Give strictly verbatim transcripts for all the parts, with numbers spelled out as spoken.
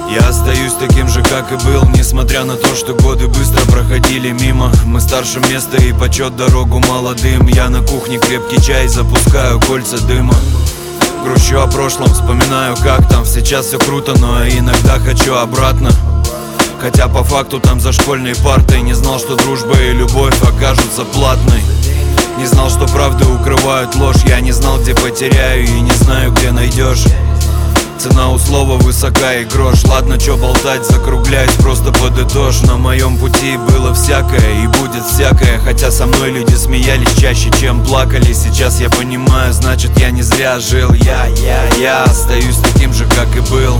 Я остаюсь таким же, как и был, несмотря на то, что годы быстро проходили мимо. Мы старше места и почет дорогу молодым. Я на кухне крепкий чай, запускаю кольца дыма. Грущу о прошлом, вспоминаю, как там. Сейчас все круто, но иногда хочу обратно. Хотя по факту там за школьной партой. Не знал, что дружба и любовь окажутся платной. Не знал, что правды укрывают ложь. Я не знал, где потеряю и не знаю, где найдешь. Цена у слова высока и грош. Ладно, чё болтать, закругляюсь, просто подытожь. На моем пути было всякое и будет всякое. Хотя со мной люди смеялись чаще, чем плакали. Сейчас я понимаю, значит я не зря жил. Я, я, я остаюсь таким же, как и был.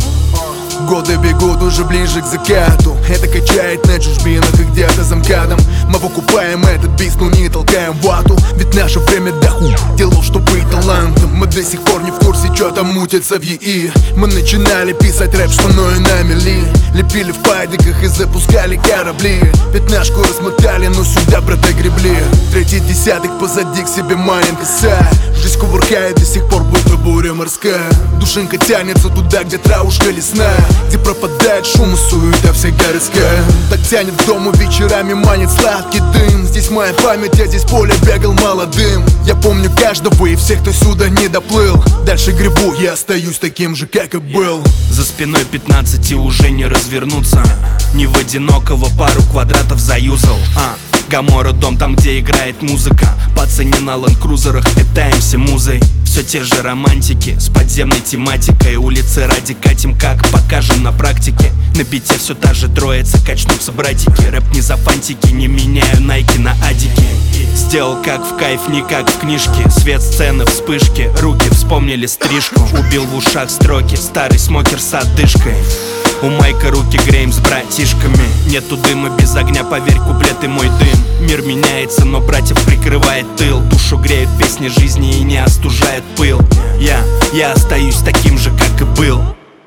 Годы бегут уже ближе к закату. Это качает на чужбинах и где-то за МКАДом. Мы покупаем этот бис, но не толкаем вату. Ведь наше время доху делал, чтобы быть талантом. Мы до сих пор не в курсе, что там мутится в ЕИ. Мы начинали писать рэп, что мною на мели. Лепили в пайдиках и запускали корабли. Пятнашку размотали, но сюда, брата, гребли. Третий десяток позади, к себе маним коса. Жизнь кувыркает до сих пор, будто буря морская. Душинка тянется туда, где травушка лесная, где пропадает шум и суета вся городская. Так тянет к дому вечерами, манит сладкий дым. Здесь моя память, я здесь поле бегал молодым. Я помню каждого и всех, кто сюда не доплыл. Дальше гребу, я остаюсь таким же, как и был. За спиной пятнадцать и уже не развернуться. Не в одинокого пару квадратов заюзал. А, Гамора дом, там где играет музыка. Пацаны на ленд-крузерах, катаемся музой. Все те же романтики с подземной тематикой. Улицы ради катим, как покажем на практике. На бите все та же троица, качнутся братики. Рэп не за фантики, не меняю найки на адики. Сделал как в кайф, не как в книжке. Свет сцены, вспышки, руки вспомнили стрижку. Убил в ушах строки, старый смокер с отдышкой. У Майка руки греем с братишками. Нету дыма без огня, поверь, куплеты мой дым. Мир меняется, но братьев прикрывает тыл. Душу греют песни жизни и не остужает пыл. Я, я остаюсь таким же, как и был.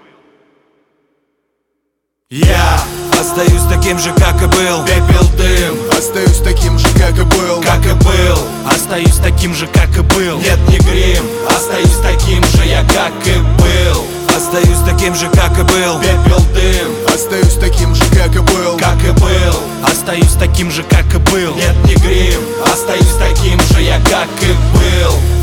Я остаюсь таким же, как и был. Пепел, дым. Остаюсь таким же, как и был. Как и был. Остаюсь таким же, как и был. Нет, не грим. Остаюсь таким же, я как и был. Остаюсь таким же, как и был. Пепел, дым. Остаюсь таким же, как и был. Как и был. Остаюсь таким же, как и был. Нет, не грим. Остаюсь таким же, я как и был.